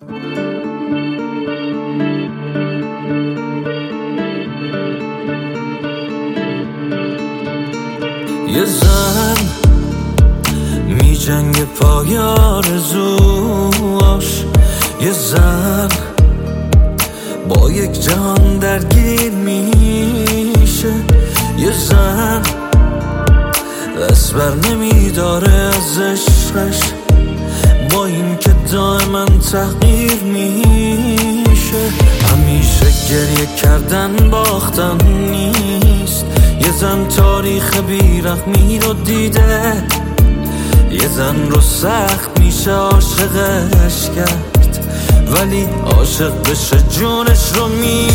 یه زن می جنگ پای آرزوهاش، یه زن با یک جهان درگیر میشه، یه زن دست بر نمیداره از عشقش، با این که دائما تغییر میشه. همیشه گریه کردن باختن نیست، یه زن تاریخ بیرحمی رو دیده، یه زن رو سخت میشه عاشقش کرد، ولی عاشق بشه جونش رو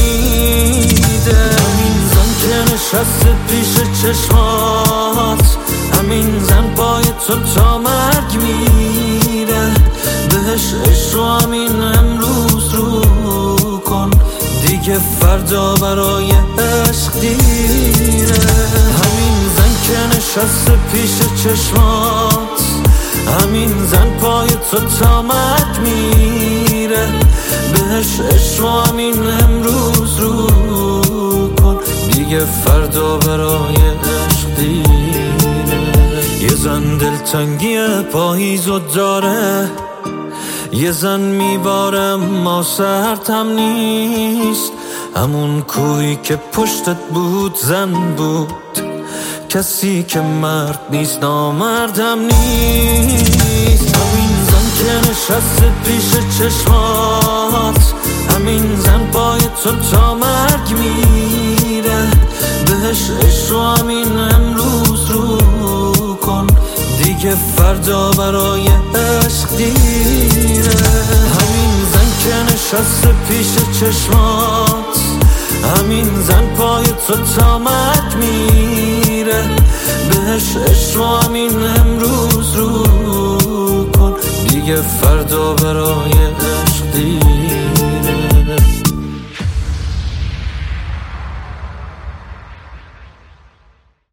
میده. همین زن که نشسته پیش چشمات، همین زن پای تو تا مرگ میره، بهش عشق رو همین امروز رو کن، دیگه فردا برای عشق دیره. همین زن که نشسته پیش چشمات، همین زن پای تو تا مرگ میره، بهش عشق رو همین امروز رو کن، دیگه فردا برای عشق دیره. یه زن دلتنگی پاییزو داره، یه زن میباره ما سردم نیست، همون کوهی که پشتت بود زن بود، کسی که مرد نیست نامردم نیست. همین زن که نشسته پیش چشمات، همین زن پای تو تا مرگ میره، بهش عشق رو همین امروز رو کن، دیگه فردا برای عشق دیره. همین زن که نشسته پیش چشمات، همین زن پای تو تا مرگ میره، بهش عشق رو همین امروز رو کن، دیگه فردا برای